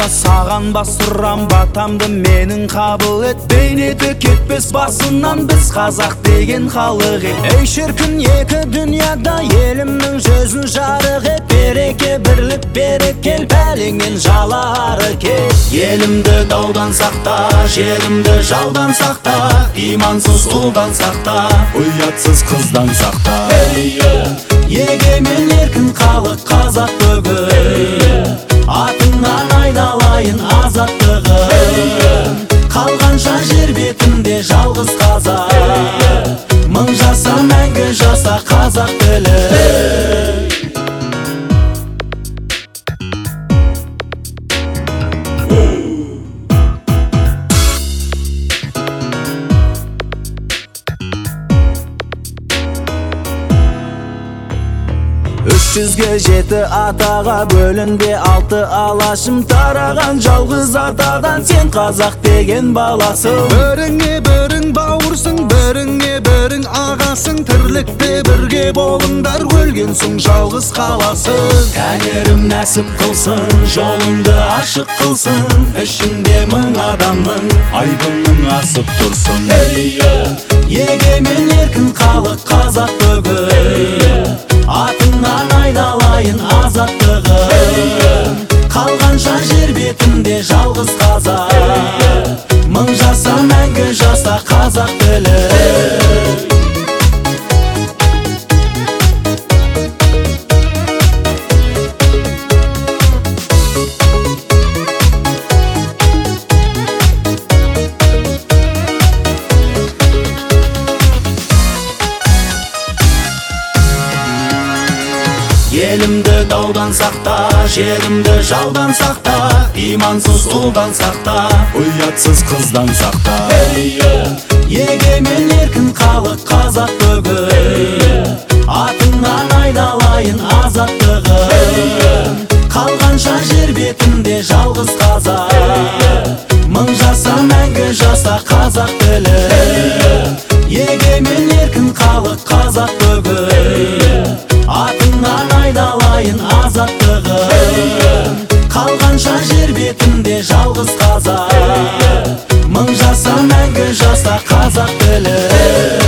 саған басырам батамды менің қабыл ет. Бейнеті кетпес басынан біз қазақ деген халық ет. Ей шіркін екі дүнияда елімнің жүзін жарық ет. Береке бірлік берекел пәлеңнен жалары кет. Елімді даудан сақта, жерімді жаудан сақта, имансыз ұлдан сақта, ұятсыз қыздан сақта. Егемен еркін халық қазақ бүгін, атыңнан айналайын азаттығын. Қалғанша жер бетінде жалғыз қазақ, мың жаса мәңгі жаса қазақ тілі. Жүзге жеті атаға бөлінбе алты алашым тараған жалғыз атадан сен қазақ деген баласың. Біріңе бірің бауырсың, біріңе бірің ағасың, тірлікте бірге болыңдар, өлген соң жалғыз қаласың. Тәңірім нәсіп қылсын, жолыңды ашық қылсын, ішінде мың адамның айбының асып тұрсын. Егемен еркін халық қазақ бүгін, атыңнан айналайын азаттығын. Қалғанша жер бетінде жалғыз қазақ, мың жаса мәңгі жаса қазақ тілі. Елімді даудан сақта, жерімді жаудан сақта, имансыз ұлдан сақта, ұятсыз қыздан сақта. Егемен еркін халық қазақ бүгін, атыңнан айналайын азаттығын. Қалғанша жер бетінде жалғыз қазақ, мың жаса мәңгі жаса қазақ тілі. Егемен еркін халық қазақ бүгін, атыңнан айналайын азаттығын. Қалғанша жер бетінде жалғыз қазақ, мың жаса мәңгі жаса қазақ тілі.